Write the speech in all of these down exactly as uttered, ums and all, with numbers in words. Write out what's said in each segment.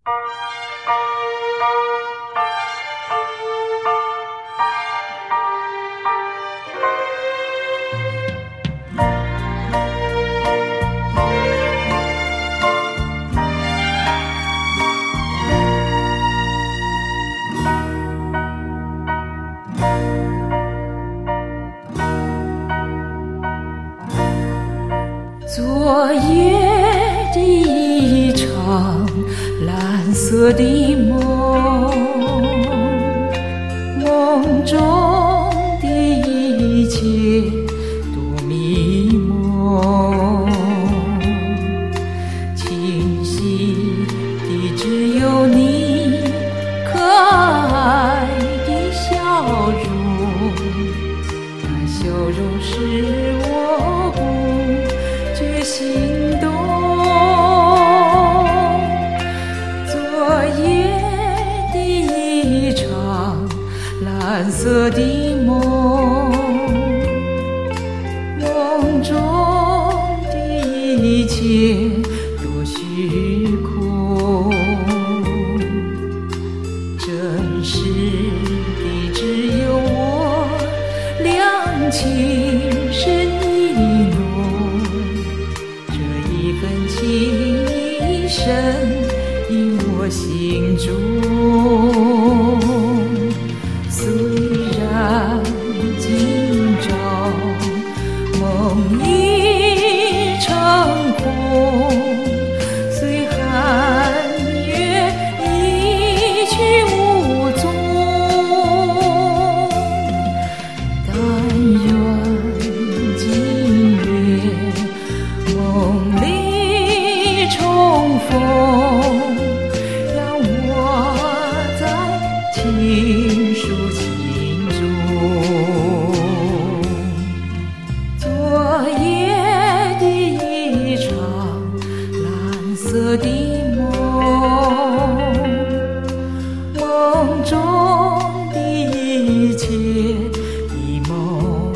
昨夜的一场蓝色的梦，梦中的一切多迷蒙，清晰的只有你可爱的笑容，那笑容使我不觉心动。昨夜的一场蓝色的梦，梦中的一切多虚空，真实的只有我，两情深意浓，这一份情意深印我心中。虽然今朝梦已成空，虽寒月一去无踪，但愿今夜梦里重逢，让我再倾诉情衷。昨夜的一场蓝色的梦，梦中的一切已朦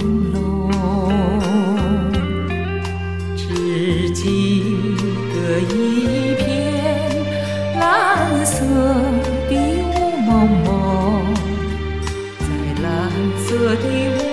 胧，只记得一片蓝色的雾蒙蒙，在蓝色的雾